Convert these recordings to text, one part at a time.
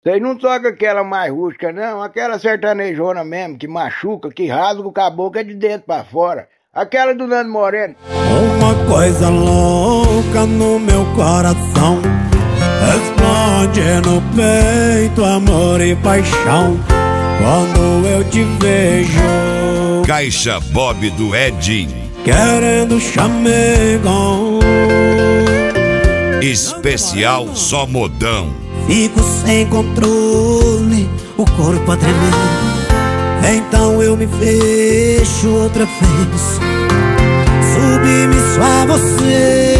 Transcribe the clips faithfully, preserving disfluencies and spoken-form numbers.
Vocês não tocam aquela mais rústica, não? Aquela sertanejona mesmo, que machuca, que rasga o caboclo é de dentro pra fora. Aquela do Nando Moreno. Uma coisa louca no meu coração, explode no peito amor e paixão quando eu te vejo. Caixa Bob do Edinho, querendo chamegão, especial só modão. Fico sem controle, o corpo a tremer, então eu me fecho outra vez. Sublime só você,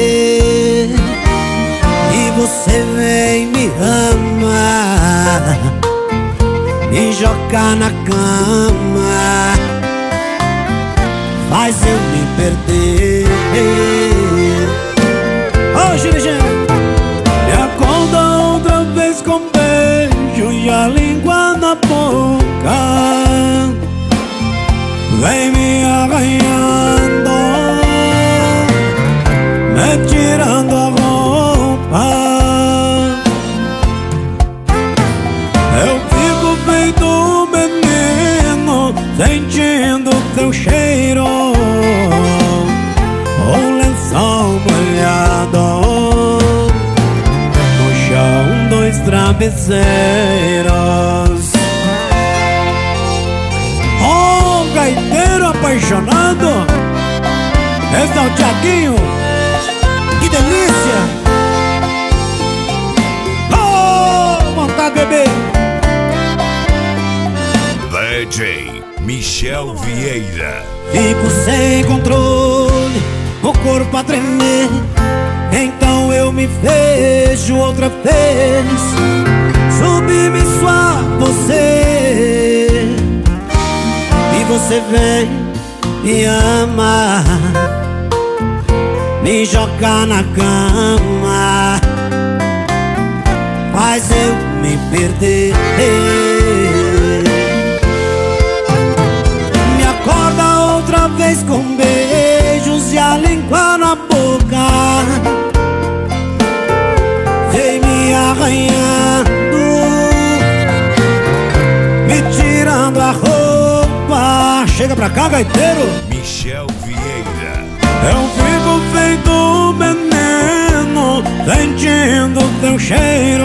e você vem me amar, me jogar na cama, faz eu me perder. Ô, Girigê! Com beijo e a língua na boca, vem me arranhando, me tirando a roupa. Eu fico feito um menino, sentindo teu cheiro, o lençol molhado, dois travesseiros. Oh, gaiteiro apaixonado, esse é o Tiaguinho, que delícia. Oh, vontade de beber. D J Michel Vieira. Fico sem controle, o corpo a tremer, então eu me vejo outra vez. Sublime só você, e você vem me amar, me jogar na cama, faz eu me perder. Me acorda outra vez com beijos e a língua na boca, arranhando, me tirando a roupa. Chega pra cá, gaiteiro. Michel Vieira. Eu fico feito um menino, sentindo teu cheiro,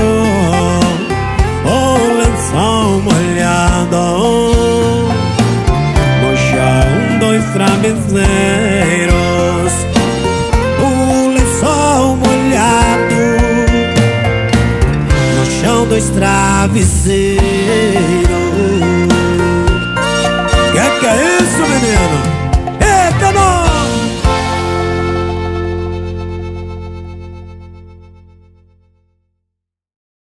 o lençol molhado, no chão dois travesseiros, o lençol molhado, dois travesseiros.